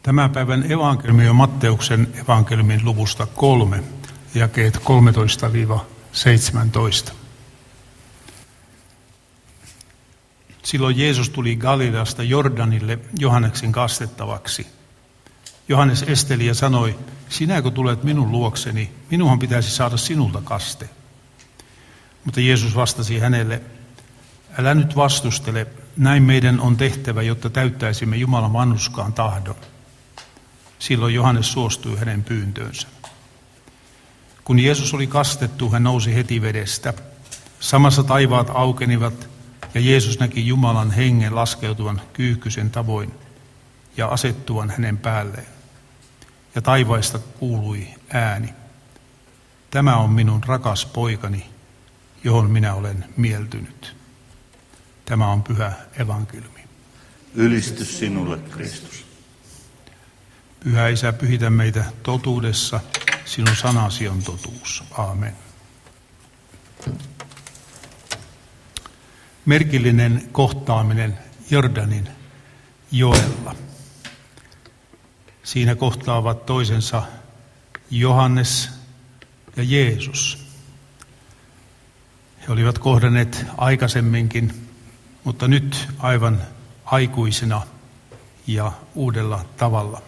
Tämän päivän evankeliumi on Matteuksen evankeliumin luvusta 3, jakeet 13-17. Silloin Jeesus tuli Galileasta Jordanille Johanneksen kastettavaksi. Johannes esteli ja sanoi, sinäkö tulet minun luokseni, minunhan pitäisi saada sinulta kaste. Mutta Jeesus vastasi hänelle, älä nyt vastustele, näin meidän on tehtävä, jotta täyttäisimme Jumalan vanhurskaan tahdon. Silloin Johannes suostui hänen pyyntöönsä. Kun Jeesus oli kastettu, hän nousi heti vedestä. Samassa taivaat aukenivat ja Jeesus näki Jumalan hengen laskeutuvan kyyhkysen tavoin ja asettuvan hänen päälleen. Ja taivaista kuului ääni. Tämä on minun rakas poikani, johon minä olen mieltynyt. Tämä on pyhä evankeliumi. Ylistys sinulle, Kristus. Pyhä Isä, pyhitä meitä totuudessa. Sinun sanasi on totuus. Aamen. Merkillinen kohtaaminen Jordanin joella. Siinä kohtaavat toisensa Johannes ja Jeesus. He olivat kohdanneet aikaisemminkin, mutta nyt aivan aikuisina ja uudella tavalla.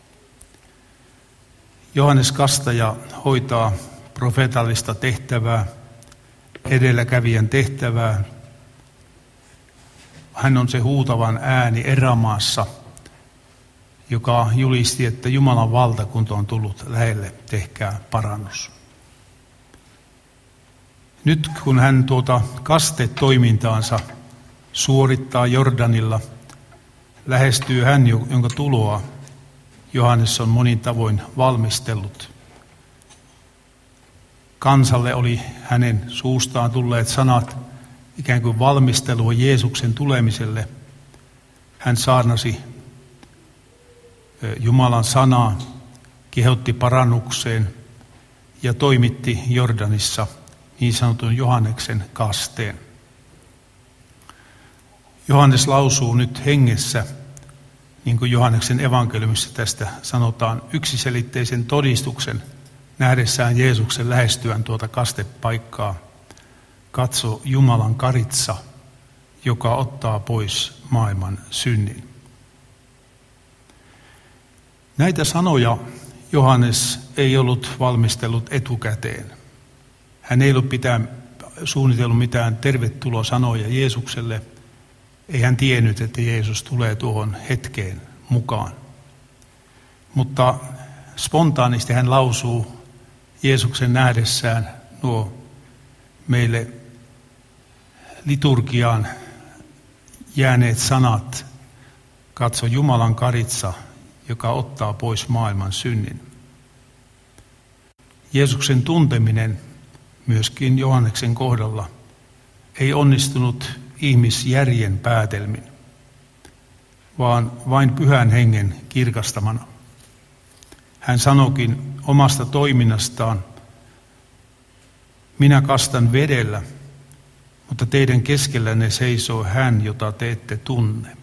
Johannes Kastaja hoitaa profeetallista tehtävää, edelläkävijän tehtävää. Hän on se huutavan ääni erämaassa, joka julisti, että Jumalan valtakunta on tullut lähelle, tehkää parannus. Nyt kun hän kastetoimintaansa suorittaa Jordanilla, lähestyy hän, jonka tuloa Johannes on monin tavoin valmistellut. Kansalle oli hänen suustaan tulleet sanat ikään kuin valmistelua Jeesuksen tulemiselle. Hän saarnasi Jumalan sanaa, kehotti parannukseen ja toimitti Jordanissa niin sanotun Johanneksen kasteen. Johannes lausuu nyt hengessä, niin kuin Johanneksen evankeliumissa tästä sanotaan, yksiselitteisen todistuksen nähdessään Jeesuksen lähestyvän tuota kastepaikkaa. Katso Jumalan karitsa, joka ottaa pois maailman synnin. Näitä sanoja Johannes ei ollut valmistellut etukäteen. Hän ei ollut suunnitellut mitään tervetulosanoja Jeesukselle. Ei hän tiennyt, että Jeesus tulee tuohon hetkeen mukaan. Mutta spontaanisti hän lausuu Jeesuksen nähdessään nuo meille liturgiaan jääneet sanat. Katso Jumalan karitsa, joka ottaa pois maailman synnin. Jeesuksen tunteminen myöskin Johanneksen kohdalla ei onnistunut ihmisjärjen päätelmin, vaan vain pyhän hengen kirkastamana. Hän sanoikin omasta toiminnastaan, minä kastan vedellä, mutta teidän keskellänne seisoo hän, jota te ette tunne.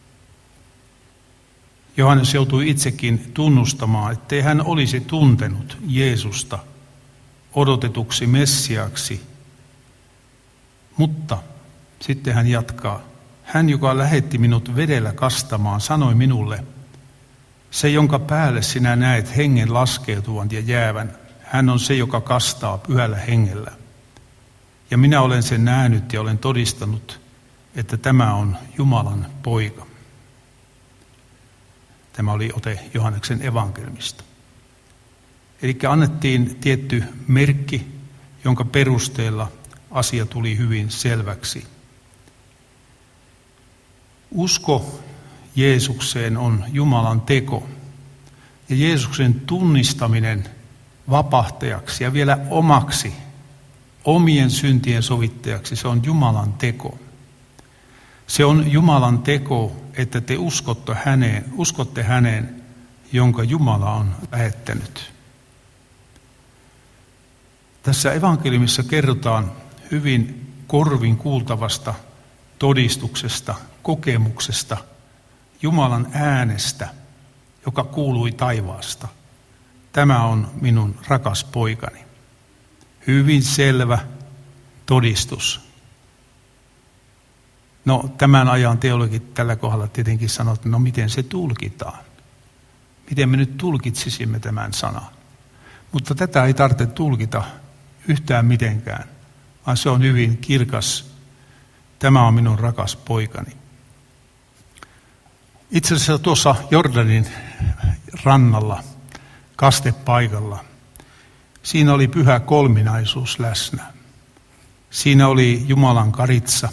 Johannes joutui itsekin tunnustamaan, ettei hän olisi tuntenut Jeesusta odotetuksi Messiaksi, mutta sitten hän jatkaa. Hän, joka lähetti minut vedellä kastamaan, sanoi minulle, se, jonka päälle sinä näet hengen laskeutuvan ja jäävän, hän on se, joka kastaa pyhällä hengellä. Ja minä olen sen nähnyt ja olen todistanut, että tämä on Jumalan poika. Tämä oli ote Johanneksen evankeliumista. Eli annettiin tietty merkki, jonka perusteella asia tuli hyvin selväksi. Usko Jeesukseen on Jumalan teko. Ja Jeesuksen tunnistaminen vapahtajaksi ja vielä omaksi, omien syntien sovittajaksi, se on Jumalan teko. Se on Jumalan teko, että te uskotte häneen, jonka Jumala on lähettänyt. Tässä evankeliumissa kerrotaan hyvin korvin kuultavasta todistuksesta, kokemuksesta, Jumalan äänestä, joka kuului taivaasta. Tämä on minun rakas poikani. Hyvin selvä todistus. No, tämän ajan teologit tällä kohdalla tietenkin sanovat, että no miten se tulkitaan? Miten me nyt tulkitsisimme tämän sanan? Mutta tätä ei tarvitse tulkita yhtään mitenkään, vaan se on hyvin kirkas. Tämä on minun rakas poikani. Itse asiassa tuossa Jordanin rannalla, kastepaikalla, siinä oli pyhä kolminaisuus läsnä. Siinä oli Jumalan karitsa,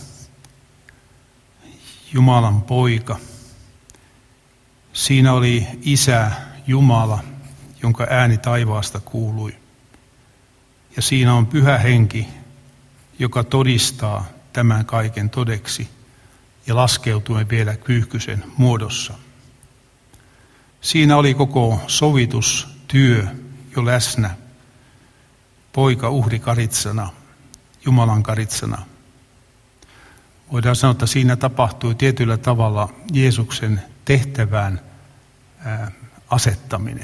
Jumalan poika. Siinä oli Isä Jumala, jonka ääni taivaasta kuului. Ja siinä on Pyhä Henki, joka todistaa tämän kaiken todeksi ja laskeutuu vielä Kyyhkysen muodossa. Siinä oli koko sovitustyö jo läsnä. Poika uhrikaritsana, Jumalan karitsana. Voidaan sanoa, että siinä tapahtui tietyllä tavalla Jeesuksen tehtävään asettaminen.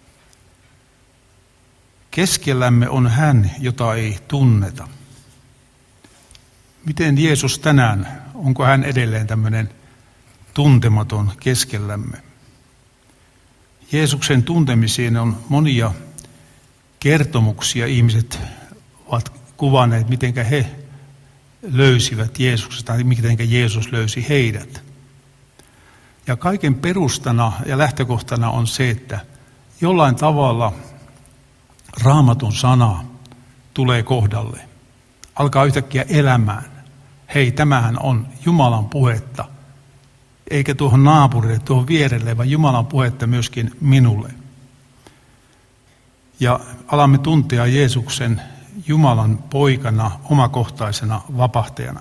Keskellämme on hän, jota ei tunneta. Miten Jeesus tänään, onko hän edelleen tämmöinen tuntematon keskellämme? Jeesuksen tuntemiseen on monia kertomuksia. Ihmiset ovat kuvanneet, miten he löysivät Jeesuksen tai miten Jeesus löysi heidät. Ja kaiken perustana ja lähtökohtana on se, että jollain tavalla Raamatun sana tulee kohdalle. Alkaa yhtäkkiä elämään. Hei, tämähän on Jumalan puhetta. Eikä tuohon naapurille, tuohon vierelle, vaan Jumalan puhetta myöskin minulle. Ja alamme tuntea Jeesuksen Jumalan poikana, omakohtaisena vapahtajana.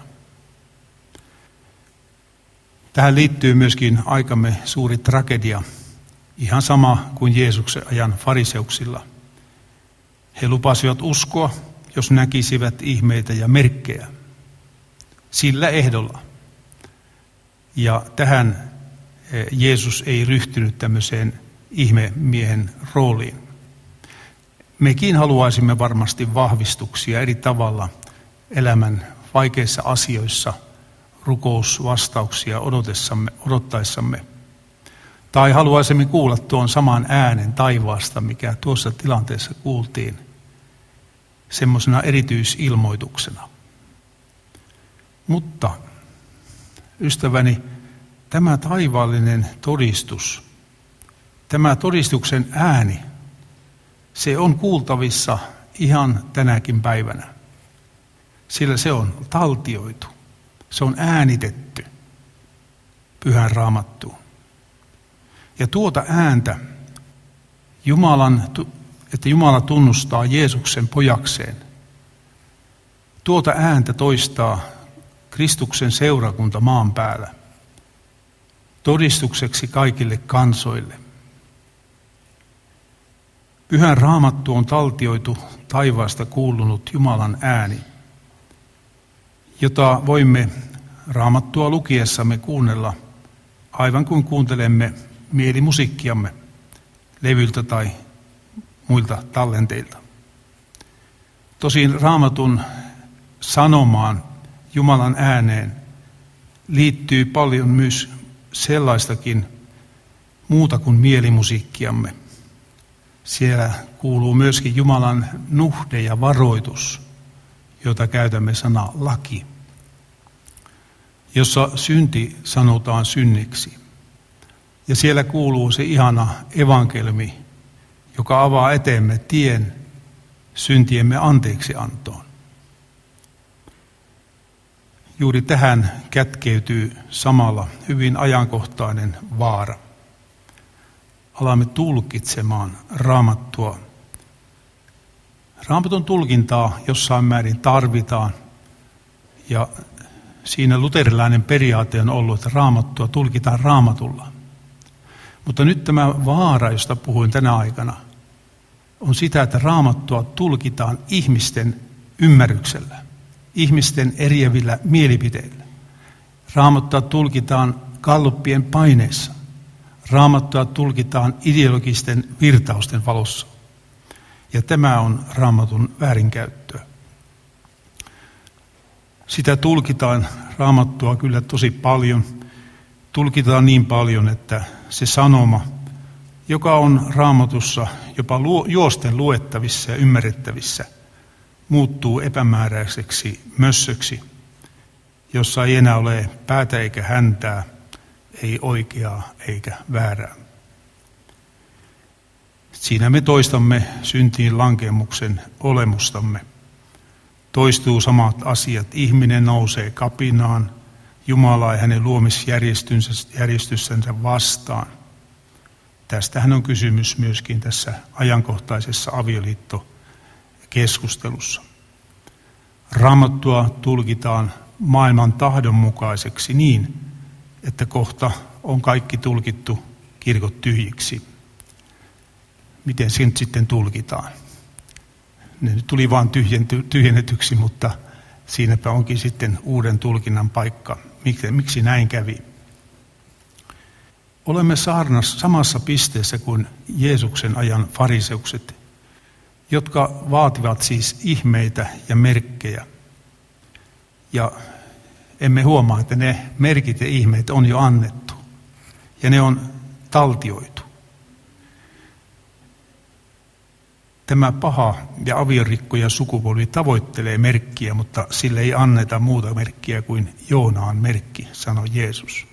Tähän liittyy myöskin aikamme suuri tragedia, ihan sama kuin Jeesuksen ajan fariseuksilla. He lupasivat uskoa, jos näkisivät ihmeitä ja merkkejä. Sillä ehdolla. Ja tähän Jeesus ei ryhtynyt tämmöiseen ihmemiehen rooliin. Mekin haluaisimme varmasti vahvistuksia eri tavalla elämän vaikeissa asioissa, rukousvastauksia odottaessamme. Tai haluaisimme kuulla tuon saman äänen taivaasta, mikä tuossa tilanteessa kuultiin, semmoisena erityisilmoituksena. Mutta, ystäväni, tämä taivaallinen todistus, tämä todistuksen ääni, se on kuultavissa ihan tänäkin päivänä. Sillä se on taltioitu, se on äänitetty Pyhään Raamattuun. Ja tuota ääntä, että Jumala tunnustaa Jeesuksen pojakseen, tuota ääntä toistaa Kristuksen seurakunta maan päällä, todistukseksi kaikille kansoille. Pyhän Raamattu on taltioitu taivaasta kuulunut Jumalan ääni, jota voimme Raamattua lukiessamme kuunnella aivan kuin kuuntelemme mielimusiikkiamme levyltä tai muilta tallenteilta. Tosin Raamatun sanomaan, Jumalan ääneen, liittyy paljon myös sellaistakin muuta kuin mielimusiikkiamme. Siellä kuuluu myöskin Jumalan nuhde ja varoitus, jota käytämme sanaa laki, jossa synti sanotaan synniksi. Ja siellä kuuluu se ihana evankeliumi, joka avaa eteemme tien syntiemme anteeksiantoon. Juuri tähän kätkeytyy samalla hyvin ajankohtainen vaara. Alamme tulkitsemaan Raamattua. Raamatun tulkintaa jossain määrin tarvitaan, ja siinä luterilainen periaate on ollut, että Raamattua tulkitaan Raamatulla. Mutta nyt tämä vaara, josta puhuin tänä aikana, on sitä, että Raamattua tulkitaan ihmisten ymmärryksellä, ihmisten eriävillä mielipiteillä. Raamattua tulkitaan galluppien paineissa. Raamattua tulkitaan ideologisten virtausten valossa. Ja tämä on Raamatun väärinkäyttöä. Sitä tulkitaan Raamattua kyllä tosi paljon. Tulkitaan niin paljon, että se sanoma, joka on Raamatussa jopa juosten luettavissa ja ymmärrettävissä, muuttuu epämääräiseksi mössöksi, jossa ei enää ole päätä eikä häntää, ei oikeaa eikä väärää. Siinä me toistamme syntiin lankeemuksen olemustamme. Toistuu samat asiat. Ihminen nousee kapinaan Jumalaa ja hänen luomisjärjestyssänsä vastaan. Tästähän on kysymys myöskin tässä ajankohtaisessa avioliittokeskustelussa. Raamattua tulkitaan maailman tahdon mukaiseksi niin, että kohta on kaikki tulkittu kirkot tyhjiksi. Miten se nyt sitten tulkitaan? Ne nyt tuli vain tyhjennetyksi, mutta siinäpä onkin sitten uuden tulkinnan paikka. Miksi näin kävi? Olemme samassa pisteessä kuin Jeesuksen ajan fariseukset, jotka vaativat siis ihmeitä ja merkkejä. Ja emme huomaa, että ne merkit ja ihmeet on jo annettu ja ne on taltioitu. Tämä paha ja aviorikkoja sukupolvi tavoittelee merkkiä, mutta sille ei anneta muuta merkkiä kuin Joonaan merkki, sanoi Jeesus.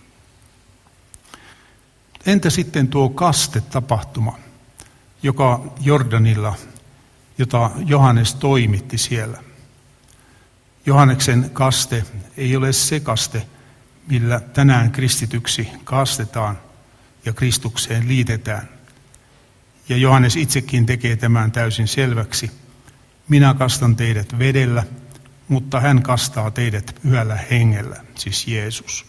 Entä sitten tuo kaste-tapahtuma, joka Jordanilla, jota Johannes toimitti siellä? Johanneksen kaste ei ole se kaste, millä tänään kristityksi kastetaan ja Kristukseen liitetään. Ja Johannes itsekin tekee tämän täysin selväksi. Minä kastan teidät vedellä, mutta hän kastaa teidät pyhällä hengellä, siis Jeesus.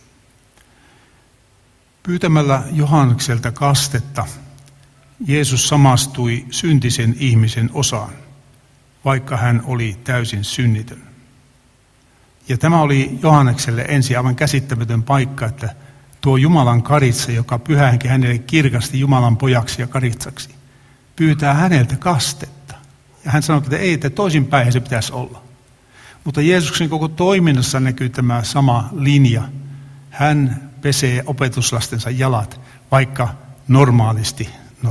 Pyytämällä Johannekselta kastetta, Jeesus samastui syntisen ihmisen osaan, vaikka hän oli täysin synnitön. Ja tämä oli Johannekselle ensin aivan käsittämätön paikka, että tuo Jumalan karitsa, joka Pyhä Henki hänelle kirkasti Jumalan pojaksi ja karitsaksi, pyytää häneltä kastetta. Ja hän sanoi, että ei, että toisinpäin se pitäisi olla. Mutta Jeesuksen koko toiminnassa näkyy tämä sama linja. Hän pesee opetuslastensa jalat, vaikka normaalisti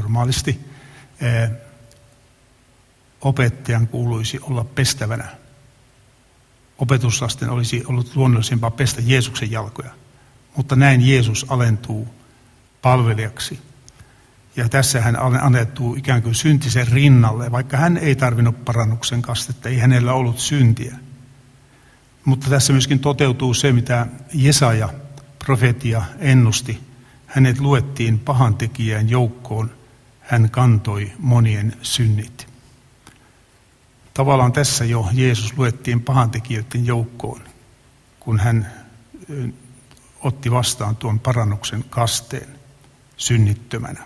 opettajan kuuluisi olla pestävänä. Opetuslasten olisi ollut luonnollisempaa pestä Jeesuksen jalkoja. Mutta näin Jeesus alentuu palvelijaksi. Ja tässä hän alettuu ikään kuin syntisen rinnalle, vaikka hän ei tarvinnut parannuksen kastetta, ei hänellä ollut syntiä. Mutta tässä myöskin toteutuu se, mitä Jesaja, profeetia, ennusti. Hänet luettiin pahantekijän joukkoon, hän kantoi monien synnit. Tavallaan tässä jo Jeesus luettiin pahantekijöiden joukkoon, kun hän otti vastaan tuon parannuksen kasteen synnittömänä.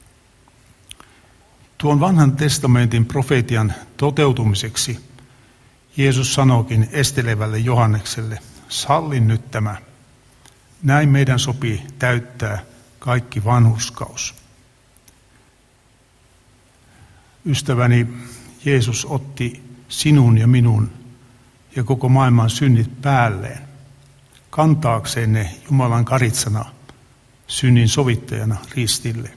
Tuon vanhan testamentin profeetian toteutumiseksi Jeesus sanoikin estelevälle Johannekselle, sallin nyt tämä. Näin meidän sopii täyttää kaikki vanhurskaus. Ystäväni, Jeesus otti sinun ja minun ja koko maailman synnit päälleen, kantaakseen ne Jumalan karitsana, synnin sovittajana ristille.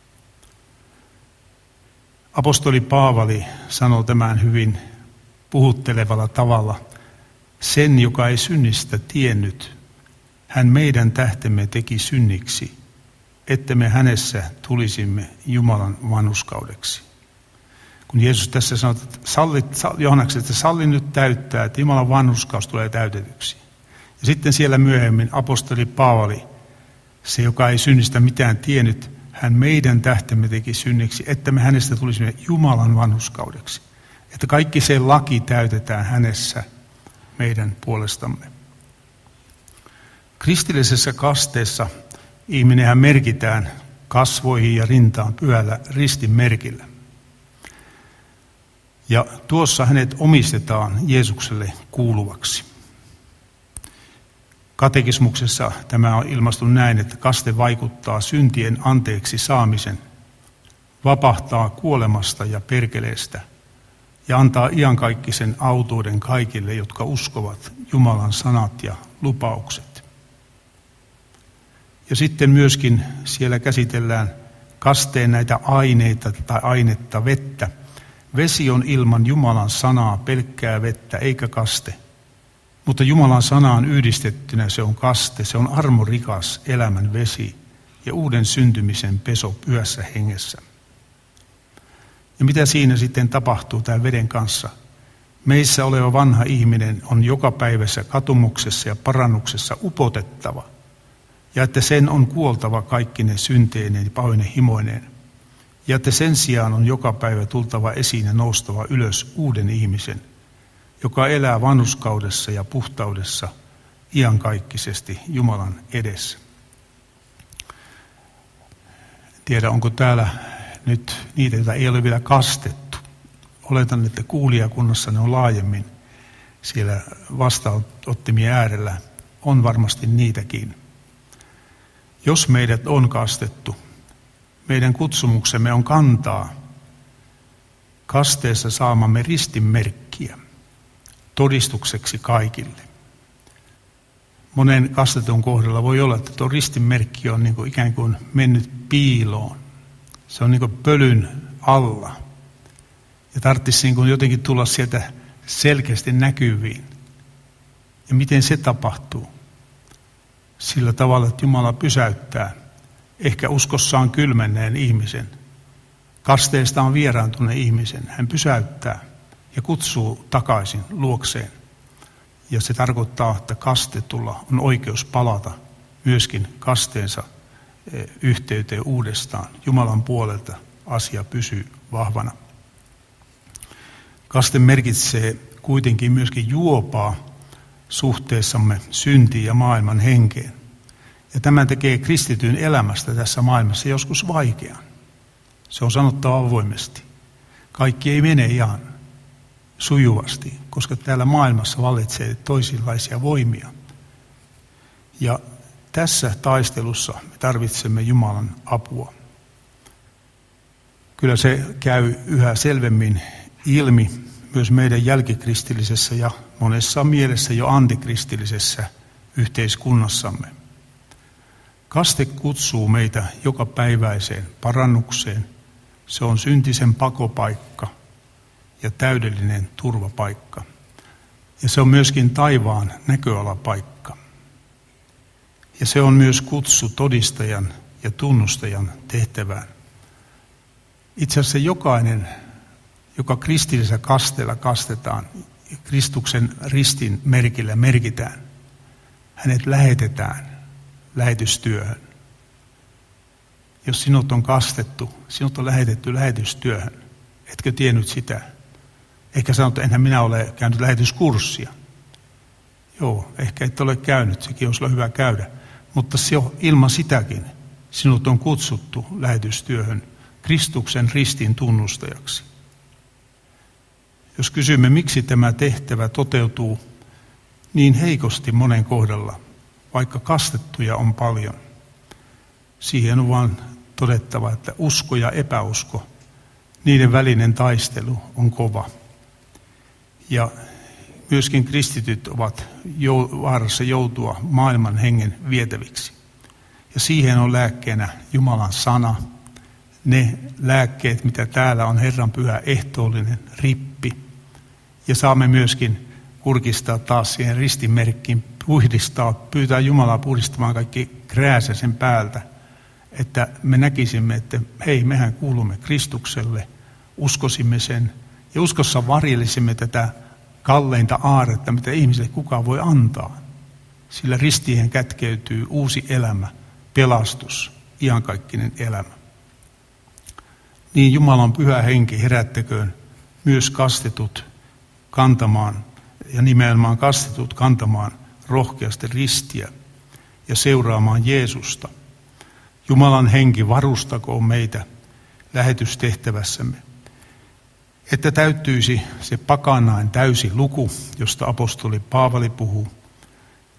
Apostoli Paavali sanoo tämän hyvin puhuttelevalla tavalla. Sen, joka ei synnistä tiennyt, hän meidän tähtemme teki synniksi, että me hänessä tulisimme Jumalan vanhurskaudeksi. Kun Jeesus tässä sanoo, että Johannekselle, että salli nyt täyttää, että Jumalan vanhurskaus tulee täytetyksi. Ja sitten siellä myöhemmin apostoli Paavali, se joka ei synnistä mitään tiennyt, hän meidän tähtemme teki synniksi, että me hänestä tulisimme Jumalan vanhurskaudeksi. Että kaikki se laki täytetään hänessä meidän puolestamme. Kristillisessä kasteessa ihminenhän merkitään kasvoihin ja rintaan pyhällä ristin merkillä. Ja tuossa hänet omistetaan Jeesukselle kuuluvaksi. Katekismuksessa tämä on ilmaistu näin, että kaste vaikuttaa syntien anteeksi saamisen, vapahtaa kuolemasta ja perkeleestä ja antaa iankaikkisen autuuden kaikille, jotka uskovat Jumalan sanat ja lupaukset. Ja sitten myöskin siellä käsitellään kasteen näitä aineita tai ainetta, vettä. Vesi on ilman Jumalan sanaa pelkkää vettä eikä kaste. Mutta Jumalan sanaan yhdistettynä se on kaste, se on armorikas elämän vesi ja uuden syntymisen peso pyhässä hengessä. Ja mitä siinä sitten tapahtuu tämän veden kanssa? Meissä oleva vanha ihminen on jokapäiväisessä katumuksessa ja parannuksessa upotettava, ja että sen on kuoltava kaikkine synteineen ja pahoine himoineen, ja että sen sijaan on joka päivä tultava esiin ja noustava ylös uuden ihmisen, joka elää vanhurskaudessa ja puhtaudessa iankaikkisesti Jumalan edessä. En tiedä, onko täällä nyt niitä, joita ei ole vielä kastettu. Oletan, että kuulijakunnassa ne on laajemmin siellä vastaanottimien äärellä. On varmasti niitäkin. Jos meidät on kastettu, meidän kutsumuksemme on kantaa kasteessa saamamme ristinmerkkiä todistukseksi kaikille. Monen kastetun kohdalla voi olla, että tuo ristinmerkki on niin kuin ikään kuin mennyt piiloon. Se on niin kuin pölyn alla. Ja tarvitsisi niin kuin jotenkin tulla sieltä selkeästi näkyviin. Ja miten se tapahtuu? Sillä tavalla, että Jumala pysäyttää ehkä uskossaan kylmenneen ihmisen. Kasteesta on vieraantuneen ihmisen. Hän pysäyttää ja kutsuu takaisin luokseen. Ja se tarkoittaa, että kastetulla on oikeus palata myöskin kasteensa yhteyteen uudestaan. Jumalan puolelta asia pysyy vahvana. Kaste merkitsee kuitenkin myöskin juopaa suhteessamme syntiin ja maailman henkeen. Ja tämä tekee kristityn elämästä tässä maailmassa joskus vaikean. Se on sanottava avoimesti. Kaikki ei mene ihan sujuvasti, koska täällä maailmassa vallitsee toisenlaisia voimia. Ja tässä taistelussa me tarvitsemme Jumalan apua. Kyllä se käy yhä selvemmin ilmi myös meidän jälkikristillisessä ja monessa mielessä jo antikristillisessä yhteiskunnassamme. Kaste kutsuu meitä jokapäiväiseen parannukseen. Se on syntisen pakopaikka ja täydellinen turvapaikka. Ja se on myöskin taivaan näköalapaikka. Ja se on myös kutsu todistajan ja tunnustajan tehtävään. Itse asiassa jokainen, joka kristillisellä kasteella kastetaan, Kristuksen ristin merkillä merkitään, hänet lähetetään lähetystyöhön. Jos sinut on kastettu, sinut on lähetetty lähetystyöhön. Etkö tiennyt sitä? Ehkä sanot, että enhän minä ole käynyt lähetyskurssia. Joo, ehkä et ole käynyt, sekin olisi ollut hyvä käydä. Mutta ilman sitäkin sinut on kutsuttu lähetystyöhön Kristuksen ristin tunnustajaksi. Jos kysymme, miksi tämä tehtävä toteutuu niin heikosti monen kohdalla, vaikka kastettuja on paljon, siihen on vain todettava, että usko ja epäusko, niiden välinen taistelu on kova. Ja myöskin kristityt ovat vaarassa joutua maailman hengen vietäviksi. Ja siihen on lääkkeenä Jumalan sana, ne lääkkeet, mitä täällä on Herran pyhä ehtoollinen rippi. Ja saamme myöskin kurkistaa taas siihen ristinmerkkiin, pyytää Jumalaa puhdistamaan kaikki krääsä sen päältä, että me näkisimme, että hei, mehän kuulumme Kristukselle, uskosimme sen ja uskossa varjelisimme tätä kalleinta aaretta, mitä ihmiselle kukaan voi antaa. Sillä ristiin kätkeytyy uusi elämä, pelastus, iankaikkinen elämä. Niin Jumalan pyhä henki herättäköön myös kastetut kantamaan, ja nimenomaan kastetut kantamaan rohkeasti ristiä ja seuraamaan Jeesusta. Jumalan henki varustakoon meitä lähetystehtävässämme, että täyttyisi se pakanain täysi luku, josta apostoli Paavali puhuu.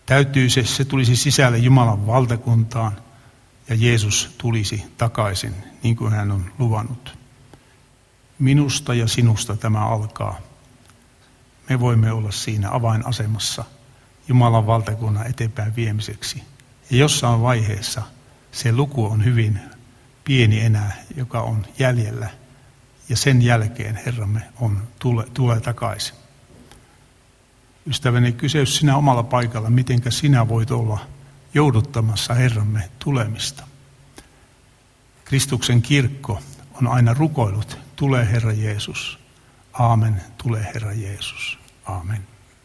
Se tulisi sisälle Jumalan valtakuntaan ja Jeesus tulisi takaisin, niin kuin hän on luvannut. Minusta ja sinusta tämä alkaa. Me voimme olla siinä avainasemassa Jumalan valtakunnan eteenpäin viemiseksi. Ja jossain vaiheessa se luku on hyvin pieni enää, joka on jäljellä. Ja sen jälkeen Herramme tulee takaisin. Ystäväni, kyseys sinä omalla paikalla, mitenkä sinä voit olla jouduttamassa Herramme tulemista. Kristuksen kirkko on aina rukoillut, tule Herra Jeesus. Aamen, tule Herra Jeesus. Aamen.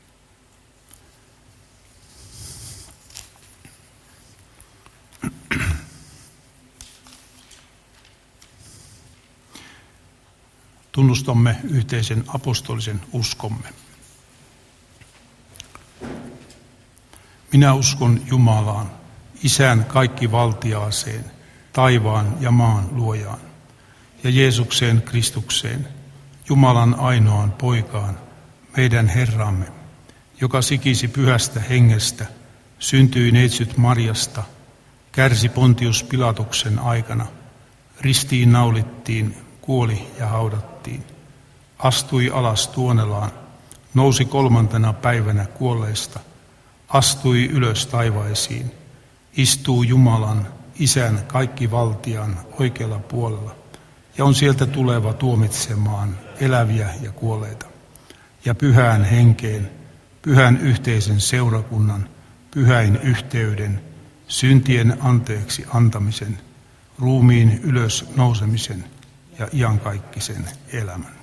Tunnustamme yhteisen apostolisen uskomme. Minä uskon Jumalaan, Isään kaikkivaltiaaseen, taivaan ja maan luojaan, ja Jeesukseen Kristukseen, Jumalan ainoaan poikaan, meidän Herramme, joka sikisi pyhästä hengestä, syntyi neitsyt Marjasta, kärsi Pontius Pilatuksen aikana, ristiin naulittiin, kuoli ja haudattiin, astui alas Tuonelaan, nousi 3. päivänä kuolleista, astui ylös taivaisiin, istuu Jumalan, Isän kaikkivaltiaan oikealla puolella, ja on sieltä tuleva tuomitsemaan eläviä ja kuolleita, ja pyhään henkeen, pyhän yhteisen seurakunnan, pyhäin yhteyden, syntien anteeksi antamisen, ruumiin ylös nousemisen ja iankaikkisen elämän.